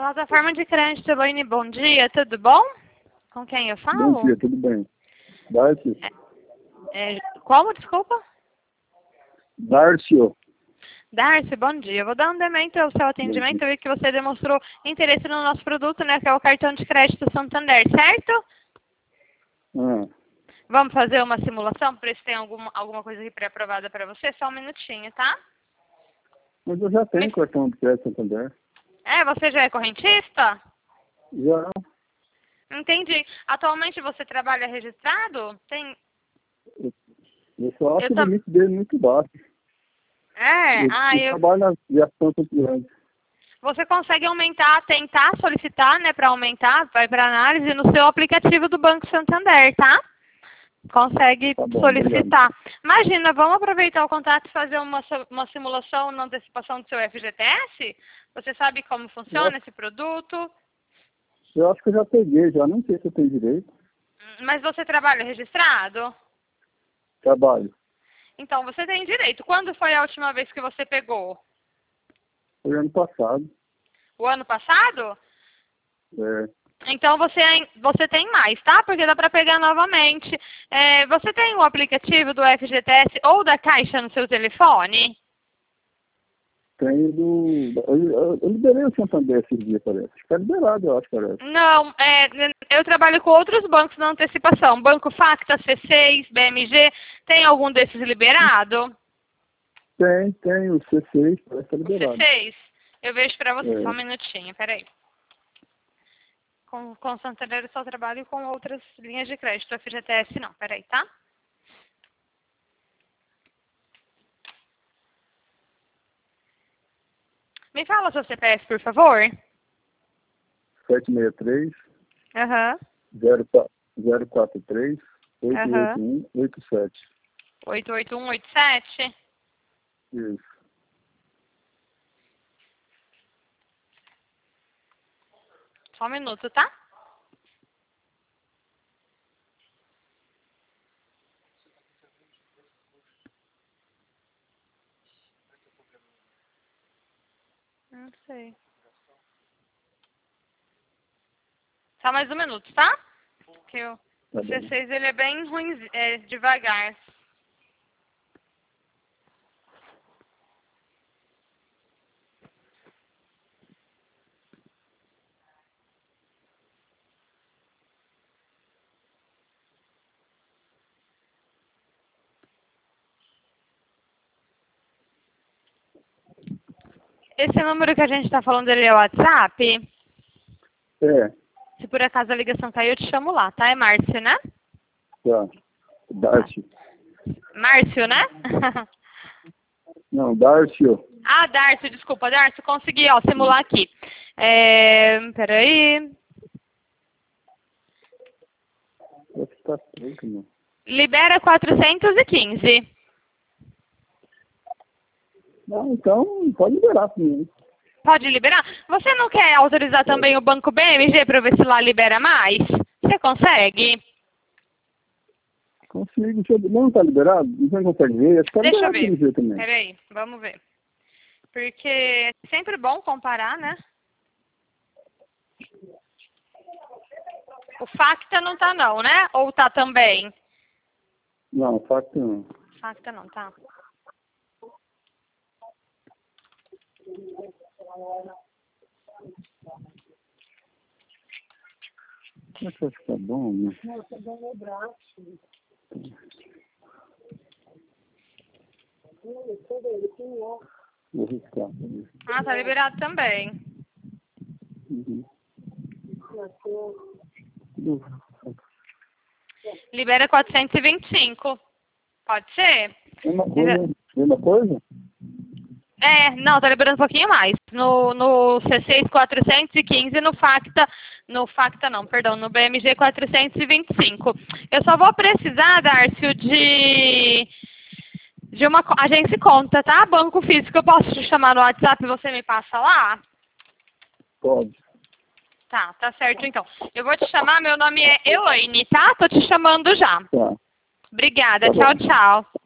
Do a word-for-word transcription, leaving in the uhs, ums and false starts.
Plataforma de crédito, Elaine, bom dia, tudo bom? Com quem eu falo? Bom dia, tudo bem. Darcy? É, é, como, desculpa? Darcio. Darcy, bom dia. Eu vou dar um andamento ao seu atendimento. Eu vi que você demonstrou interesse no nosso produto, né? Que é o cartão de crédito Santander, certo? Ah, Vamos fazer uma simulação para ver se tem alguma, alguma coisa aqui pré-aprovada para você? Só um minutinho, tá? mas eu já tenho Me- cartão de crédito Santander. É, você já é correntista? Já. Entendi. Atualmente você trabalha registrado? Tem... Eu, eu só acho Eu o tam... limite dele muito baixo. É, Eu, ah, eu eu... trabalho na aviação grande. Você consegue aumentar, tentar solicitar, né, para aumentar, vai para análise no seu aplicativo do Banco Santander, tá? Consegue Tá bom, obrigado. solicitar. Imagina, vamos aproveitar o contato e fazer uma, so- uma simulação na antecipação do seu F G T S? Você sabe como funciona Eu, esse produto? eu acho que eu já peguei, já. Não sei se eu tenho direito. Mas você trabalha registrado? Trabalho. Então, você tem direito. Quando foi a última vez que você pegou? Foi ano passado. O ano passado? É, Então você, ain- você tem mais, tá? Porque dá para pegar novamente. É, você tem o aplicativo do F G T S ou da Caixa no seu telefone? tenho do... Eu, eu, eu liberei o Santander esses dias, parece. Está liberado, eu acho, parece. Não, é, eu trabalho com outros bancos na antecipação. Banco Facta, C seis, B M G. Tem algum desses liberado? Tem, tem o C seis, parece que está O C liberado. seis? Eu vejo para você, só um É, minutinho, peraí. Com, com o Santander eu só trabalho com outras linhas de crédito. F G T S não, peraí, tá? Me fala seu C P F, por favor. sete seis três, Aham, zero quatro três, oito oito aham. um, oito sete. oito oito um oito sete. Isso. Só um minuto, tá? Não sei. Só mais um minuto, tá? Porque o Tá o C bom. seis ele é bem ruim, é devagar. Esse número que a gente tá falando ele é o WhatsApp? É, Se por acaso a ligação cair, eu te chamo lá, tá? É Márcio, né? tá. Darcy. Márcio, né? Não, Darcio. Ah, Darcio, desculpa, Darcio, consegui, ó, simular aqui. É, peraí. Acho que tá feito, meu. Libera quatrocentos e quinze. Não, então pode liberar pra mim. Pode liberar? Você não quer autorizar também o banco B M G para ver se lá libera mais? Você consegue? Consigo. Deixa eu... Não tá liberado? Você não consegue ver? Acho que tá Deixa eu liberado pra ver. ver também. Peraí, vamos ver. Porque é sempre bom comparar, né? O Facta não tá não, né? Ou tá também? Não, fato não. Facta não, tá. Como é que vai ficar bom, né? Vou riscar. Ah, tá liberado também. Uhum. Libera quatrocentos e vinte e cinco. Pode ser? Mesma coisa? Mesma coisa? É, não, tá liberando um pouquinho mais. No, no C seis quatrocentos e quinze, no Facta, no Facta não, perdão, no B M G quatrocentos e vinte e cinco. Eu só vou precisar, Darcio, de, de uma co- agência e conta, tá? Banco físico, eu posso te chamar no WhatsApp e você me passa lá? Pode. Tá, tá certo então. Eu vou te chamar, meu nome é Elaine, tá? Tô te chamando já. Tá. Obrigada, Tá tchau, bom. tchau.